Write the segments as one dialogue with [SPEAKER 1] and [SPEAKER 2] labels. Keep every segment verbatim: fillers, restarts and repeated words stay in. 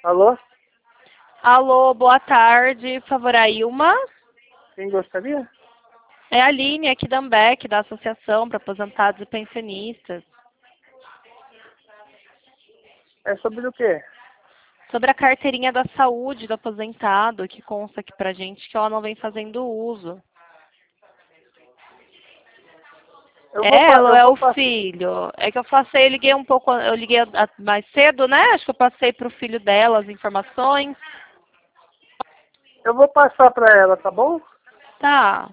[SPEAKER 1] Alô?
[SPEAKER 2] Alô, boa tarde. Por favor, a Ilma.
[SPEAKER 1] Quem gostaria?
[SPEAKER 2] É a Aline aqui da Ambec, da Associação para Aposentados e Pensionistas.
[SPEAKER 1] É sobre o quê?
[SPEAKER 2] Sobre a carteirinha da saúde do aposentado, que consta aqui pra gente que ela não vem fazendo uso.
[SPEAKER 1] Eu vou,
[SPEAKER 2] É
[SPEAKER 1] pa-
[SPEAKER 2] ela ou
[SPEAKER 1] eu
[SPEAKER 2] é
[SPEAKER 1] vou,
[SPEAKER 2] o
[SPEAKER 1] pa-
[SPEAKER 2] filho? É que eu passei, eu liguei um pouco, eu liguei a- mais cedo, né? Acho que eu passei pro filho dela as informações.
[SPEAKER 1] eu vou passar para ela, tá bom?
[SPEAKER 2] Tá.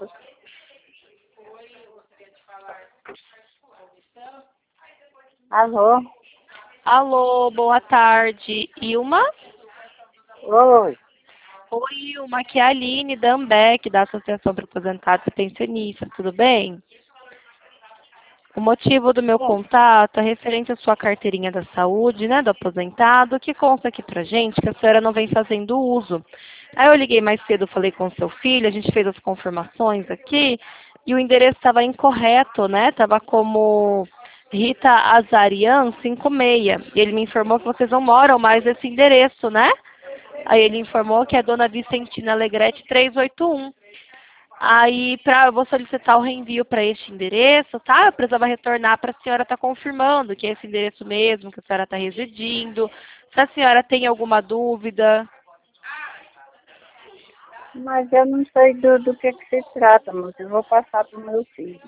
[SPEAKER 3] Alô?
[SPEAKER 2] Alô, boa tarde. Ilma?
[SPEAKER 1] Oi.
[SPEAKER 2] Oi, Ilma, aqui é a Aline da Ambec, da Associação para Aposentados e Pensionistas, tudo bem? O motivo do meu contato é referente à sua carteirinha da saúde, né, do aposentado, que consta aqui pra gente que a senhora não vem fazendo uso. Aí eu liguei mais cedo, falei com o seu filho, a gente fez as confirmações aqui, e o endereço estava incorreto, né, estava como Rita Azarian cinquenta e seis, e ele me informou que vocês não moram mais nesse endereço, né? Aí ele informou que é Dona Vicentina Alegrete trezentos e oitenta e um. Aí, pra, eu vou solicitar o reenvio para este endereço, tá? Eu precisava retornar para a senhora estar confirmando que é esse endereço mesmo, que a senhora está residindo. Se a senhora tem alguma dúvida.
[SPEAKER 3] Mas eu não sei do, do que, que se trata, mas eu vou passar para o meu filho.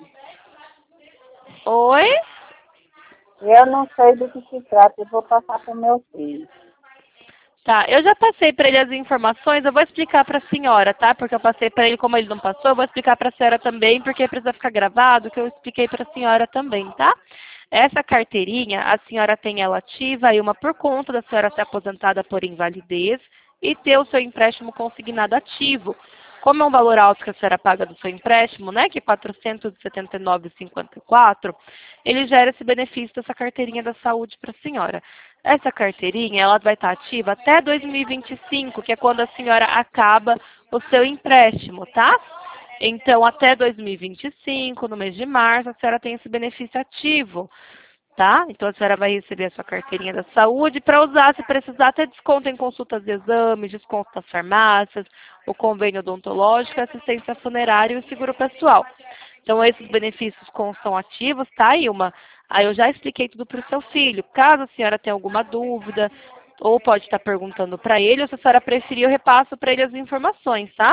[SPEAKER 2] Oi?
[SPEAKER 3] Eu não sei do que se trata, eu vou passar para o meu filho.
[SPEAKER 2] Tá, eu já passei para ele as informações, eu vou explicar para a senhora, tá? Porque eu passei para ele, como ele não passou, eu vou explicar para a senhora também, porque precisa ficar gravado, que eu expliquei para a senhora também, tá? Essa carteirinha, a senhora tem ela ativa e uma por conta da senhora ser aposentada por invalidez e ter o seu empréstimo consignado ativo. Como é um valor alto que a senhora paga do seu empréstimo, né, que é quatrocentos e setenta e nove reais e cinquenta e quatro centavos, ele gera esse benefício dessa carteirinha da saúde para a senhora. Essa carteirinha, ela vai estar ativa até dois mil e vinte e cinco, que é quando a senhora acaba o seu empréstimo, tá? Então, até dois mil e vinte e cinco, no mês de março, a senhora tem esse benefício ativo, tá? Então, a senhora vai receber a sua carteirinha da saúde para usar, se precisar, ter desconto em consultas de exames, desconto nas farmácias, o convênio odontológico, assistência funerária e o seguro pessoal. Então, esses benefícios constam ativos, tá, Ilma? Aí eu já expliquei tudo para o seu filho. Caso a senhora tenha alguma dúvida, ou pode estar perguntando para ele, ou se a senhora preferir, eu repasso para ele as informações, tá?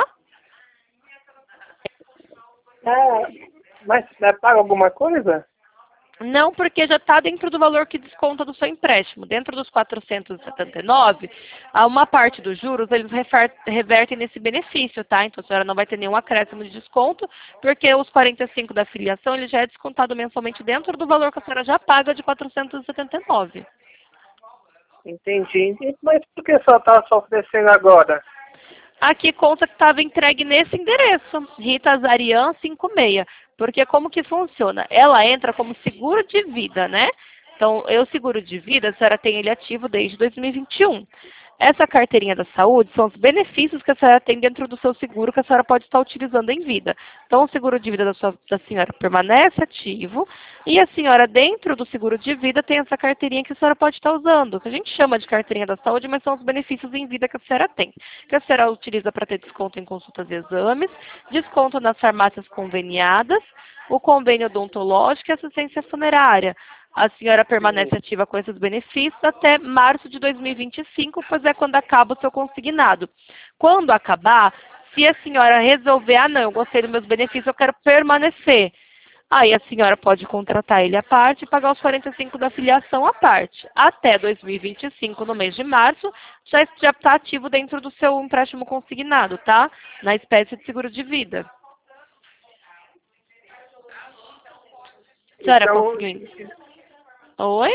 [SPEAKER 3] É,
[SPEAKER 1] Mas é paga alguma coisa?
[SPEAKER 2] Não, porque já está dentro do valor que desconta do seu empréstimo. Dentro dos quatrocentos e setenta e nove, há uma parte dos juros, eles refer- revertem nesse benefício, tá? Então a senhora não vai ter nenhum acréscimo de desconto, porque os quarenta e cinco da filiação, ele já é descontado mensalmente dentro do valor que a senhora já paga de quatrocentos e setenta e nove.
[SPEAKER 1] Entendi. Mas por que só está só oferecendo agora?
[SPEAKER 2] Aqui conta que estava entregue nesse endereço, Rita Azarian cinquenta e seis. Porque como que funciona? Ela entra como seguro de vida, né? Então, eu seguro de vida, a senhora tem ele ativo desde dois mil e vinte e um. Essa carteirinha da saúde são os benefícios que a senhora tem dentro do seu seguro que a senhora pode estar utilizando em vida. Então, o seguro de vida da, sua, da senhora permanece ativo e a senhora, dentro do seguro de vida, tem essa carteirinha que a senhora pode estar usando, que a gente chama de carteirinha da saúde, mas são os benefícios em vida que a senhora tem. Que a senhora utiliza para ter desconto em consultas e exames, desconto nas farmácias conveniadas, o convênio odontológico e assistência funerária. A senhora permanece ativa com esses benefícios até março de dois mil e vinte e cinco, pois é quando acaba o seu consignado. Quando acabar, se a senhora resolver, ah não, eu gostei dos meus benefícios, eu quero permanecer. Aí a senhora pode contratar ele à parte e pagar os quarenta e cinco da filiação à parte. Até dois mil e vinte e cinco, no mês de março, já está ativo dentro do seu empréstimo consignado, tá? Na espécie de seguro de vida. A senhora
[SPEAKER 1] Então,
[SPEAKER 2] conseguiu? Oi?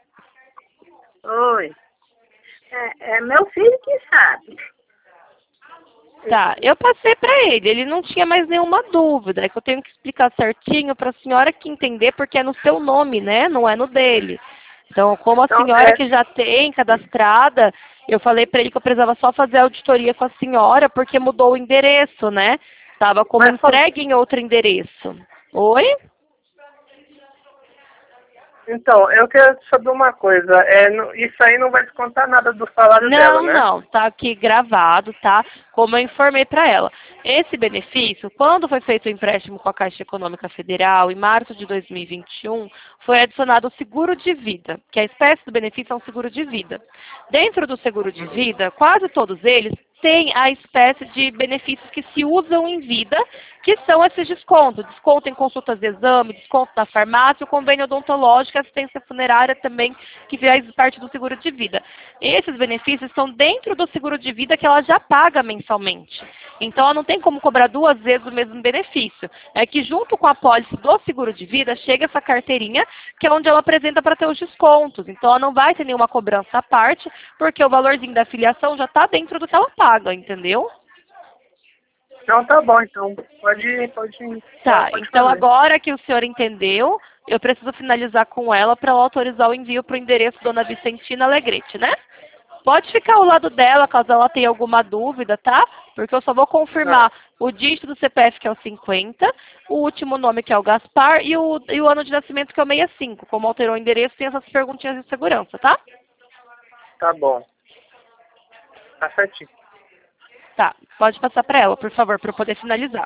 [SPEAKER 3] oi. É, é meu filho que sabe.
[SPEAKER 2] Tá, eu passei para ele, ele não tinha mais nenhuma dúvida, é que eu tenho que explicar certinho para a senhora que entender, porque é no seu nome, né, não é no dele. Então, como a
[SPEAKER 1] então
[SPEAKER 2] senhora
[SPEAKER 1] é,
[SPEAKER 2] que já tem cadastrada, eu falei para ele que eu precisava só fazer a auditoria com a senhora, porque mudou o endereço, né? Estava como
[SPEAKER 1] mas,
[SPEAKER 2] entregue em outro endereço. Oi?
[SPEAKER 1] Então, eu quero saber uma coisa. É, não- isso aí não vai descontar nada do salário
[SPEAKER 2] Não,
[SPEAKER 1] dela, né?
[SPEAKER 2] não, tá aqui gravado, tá? Como eu informei para ela. Esse benefício, quando foi feito o empréstimo com a Caixa Econômica Federal, em março de dois mil e vinte e um, foi adicionado o seguro de vida, que a espécie do benefício é um seguro de vida. Dentro do seguro de vida, quase todos eles têm a espécie de benefícios que se usam em vida, que são esses descontos. Desconto em consultas de exame, desconto na farmácia, o convênio odontológico e assistência funerária também, que faz parte do seguro de vida. Esses benefícios estão dentro do seguro de vida que ela já paga mensalmente. Então, ela não tem como cobrar duas vezes o mesmo benefício. É que junto com a pólice do seguro de vida, chega essa carteirinha, que é onde ela apresenta para ter os descontos. Então, ela não vai ter nenhuma cobrança à parte, porque o valorzinho da filiação já está dentro do que ela paga, entendeu?
[SPEAKER 1] Então tá bom, então. Pode ir, pode ir.
[SPEAKER 2] Tá,
[SPEAKER 1] Pode
[SPEAKER 2] então
[SPEAKER 1] fazer.
[SPEAKER 2] agora que o senhor entendeu, eu preciso finalizar com ela para ela autorizar o envio para o endereço Dona Vicentina Alegrete, né? Pode ficar ao lado dela, caso ela tenha alguma dúvida, tá? Porque eu só vou confirmar o dígito do C P F, que é o cinquenta, o último nome, que é o Gaspar, e o, e o ano de nascimento, que é o sessenta e cinco. Como alterou o endereço, tem essas perguntinhas de segurança, tá?
[SPEAKER 1] Tá bom. Tá certinho.
[SPEAKER 2] Tá, pode passar para ela, por favor, para eu poder finalizar.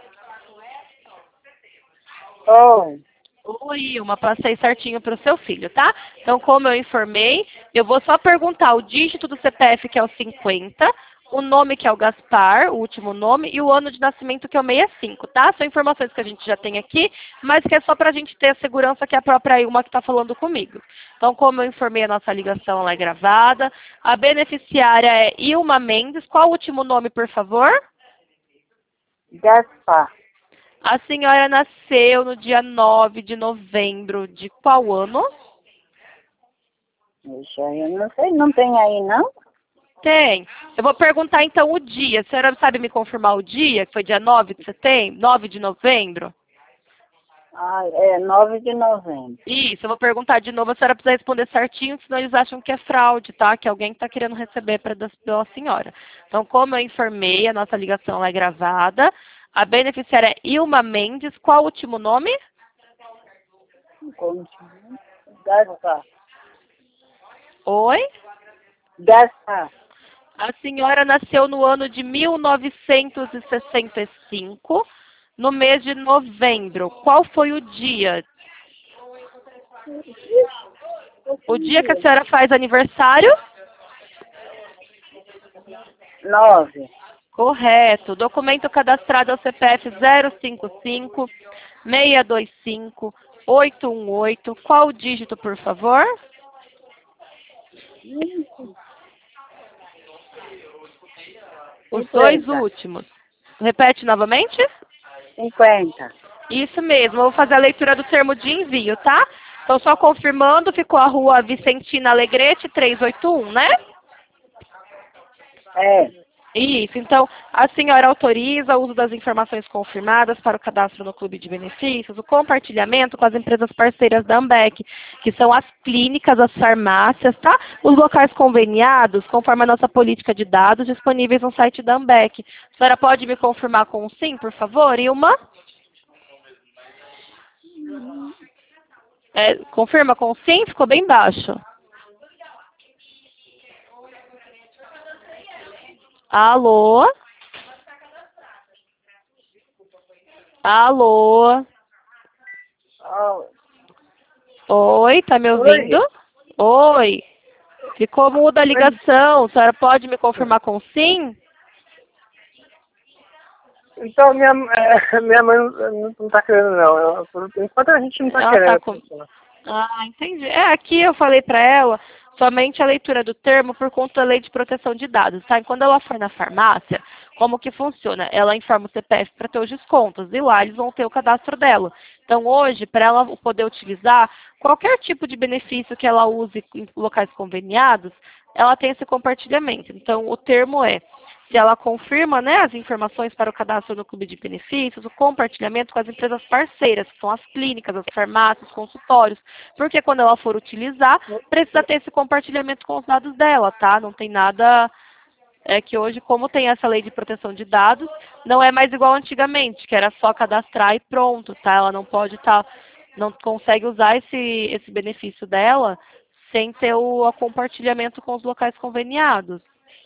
[SPEAKER 3] Oh,
[SPEAKER 2] Oi, uma passei certinho para o seu filho, tá? Então, como eu informei, eu vou só perguntar o dígito do C P F, que é o cinquenta, o nome, que é o Gaspar, o último nome, e o ano de nascimento, que é o sessenta e cinco, tá? São informações que a gente já tem aqui, mas que é só para a gente ter a segurança que é a própria Ilma que está falando comigo. Então, como eu informei, a nossa ligação ela é gravada. A beneficiária é Ilma Mendes. Qual o último nome, por favor?
[SPEAKER 3] Gaspar.
[SPEAKER 2] A senhora nasceu no dia nove de novembro de qual ano?
[SPEAKER 3] Isso aí eu não sei, não tem aí não?
[SPEAKER 2] Tem. Eu vou perguntar então o dia. A senhora sabe me confirmar o dia, que foi dia nove de setembro, nove de novembro?
[SPEAKER 3] Ah, é nove de novembro.
[SPEAKER 2] Isso, eu vou perguntar de novo, a senhora precisa responder certinho, senão eles acham que é fraude, tá? Que alguém está querendo receber pra, das- pela senhora. Então, como eu informei, a nossa ligação ela é gravada. A beneficiária é Ilma Mendes. Qual o último nome?
[SPEAKER 3] Continua. Gaspar.
[SPEAKER 2] Oi?
[SPEAKER 3] Gaspar.
[SPEAKER 2] A senhora nasceu no ano de mil novecentos e sessenta e cinco, no mês de novembro. Qual foi o dia? O dia que a senhora faz aniversário?
[SPEAKER 3] Nove.
[SPEAKER 2] Correto. Documento cadastrado ao C P F zero cinco cinco, seis dois cinco, oito um oito. Qual o dígito, por favor? Os dois
[SPEAKER 3] cinquenta.
[SPEAKER 2] últimos. Repete novamente?
[SPEAKER 3] Cinquenta.
[SPEAKER 2] Isso mesmo. Eu vou fazer a leitura do termo de envio, tá? Então, só confirmando, ficou a rua Vicentina Alegrete, trezentos e oitenta e um, né?
[SPEAKER 3] É.
[SPEAKER 2] Isso, então a senhora autoriza o uso das informações confirmadas para o cadastro no Clube de Benefícios, o compartilhamento com as empresas parceiras da Ambec, que são as clínicas, as farmácias, tá? Os locais conveniados, conforme a nossa política de dados, disponíveis no site da Ambec. A senhora pode me confirmar com um sim, por favor, Ilma? É, confirma com um sim? Ficou bem baixo. Alô? Alô?
[SPEAKER 3] Oh,
[SPEAKER 2] Oi, tá me ouvindo? Oi. Ficou muda a ligação. A senhora pode me confirmar com sim?
[SPEAKER 1] Então, minha, é, minha mãe não, não tá querendo, não. Eu, por enquanto a gente não tá
[SPEAKER 2] Ela
[SPEAKER 1] querendo.
[SPEAKER 2] tá com... Ah, entendi. É, aqui eu falei pra ela somente a leitura do termo por conta da lei de proteção de dados, tá? E quando ela for na farmácia, como que funciona? Ela informa o C P F para ter os descontos e lá eles vão ter o cadastro dela. Então, hoje, para ela poder utilizar qualquer tipo de benefício que ela use em locais conveniados, ela tem esse compartilhamento. Então, o termo é: se ela confirma, né, as informações para o cadastro no Clube de Benefícios, o compartilhamento com as empresas parceiras, que são as clínicas, as farmácias, os consultórios, porque quando ela for utilizar, precisa ter esse compartilhamento com os dados dela, tá? Não tem nada... É que hoje, como tem essa lei de proteção de dados, não é mais igual antigamente, que era só cadastrar e pronto, tá? Ela não pode estar não consegue usar esse, esse benefício dela sem ter o, o compartilhamento com os locais conveniados.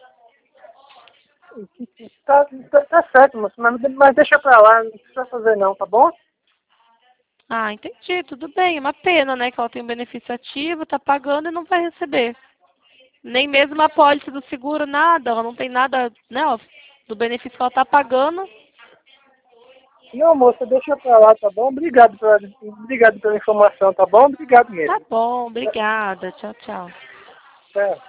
[SPEAKER 1] Tá, tá, tá certo, moça, mas, mas deixa pra lá, não precisa fazer não, tá bom?
[SPEAKER 2] Ah, entendi, tudo bem. É uma pena, né, que ela tem um benefício ativo, tá pagando e não vai receber. Nem mesmo a pólice do seguro, nada. Ela não tem nada, né, ó, do benefício que ela tá pagando.
[SPEAKER 1] Não, moça, deixa pra lá, tá bom? Obrigado pela, obrigado pela informação, tá bom? Obrigado mesmo.
[SPEAKER 2] Tá bom, obrigada. Tchau, tchau.
[SPEAKER 1] É.